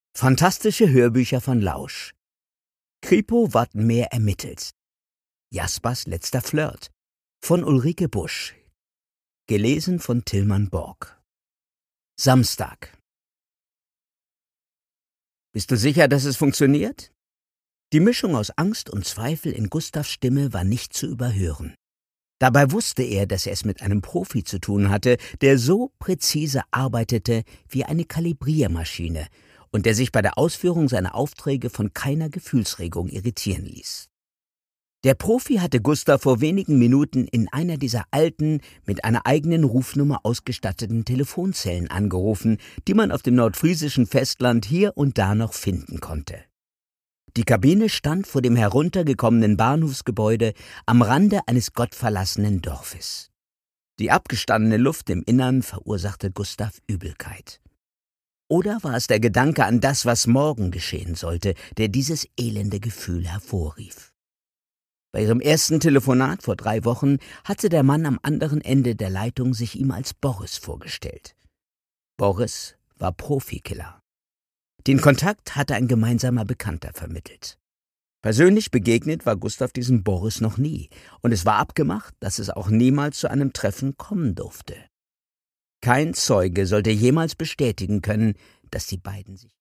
Fantastische Hörbücher von Lausch. Kripo Wattenmeer ermittelt. Jaspers letzter Flirt von Ulrike Busch. Gelesen von Tilman Borg. Samstag. Bist du sicher, dass es funktioniert? Die Mischung aus Angst und Zweifel in Gustavs Stimme war nicht zu überhören. Dabei wusste er, dass er es mit einem Profi zu tun hatte, der so präzise arbeitete wie eine Kalibriermaschine und der sich bei der Ausführung seiner Aufträge von keiner Gefühlsregung irritieren ließ. Der Profi hatte Gustav vor wenigen Minuten in einer dieser alten, mit einer eigenen Rufnummer ausgestatteten Telefonzellen angerufen, die man auf dem nordfriesischen Festland hier und da noch finden konnte. Die Kabine stand vor dem heruntergekommenen Bahnhofsgebäude am Rande eines gottverlassenen Dorfes. Die abgestandene Luft im Innern verursachte Gustav Übelkeit. Oder war es der Gedanke an das, was morgen geschehen sollte, der dieses elende Gefühl hervorrief? Bei ihrem ersten Telefonat vor 3 Wochen hatte der Mann am anderen Ende der Leitung sich ihm als Boris vorgestellt. Boris war Profikiller. Den Kontakt hatte ein gemeinsamer Bekannter vermittelt. Persönlich begegnet war Gustav diesem Boris noch nie, und es war abgemacht, dass es auch niemals zu einem Treffen kommen durfte. Kein Zeuge sollte jemals bestätigen können, dass die beiden sich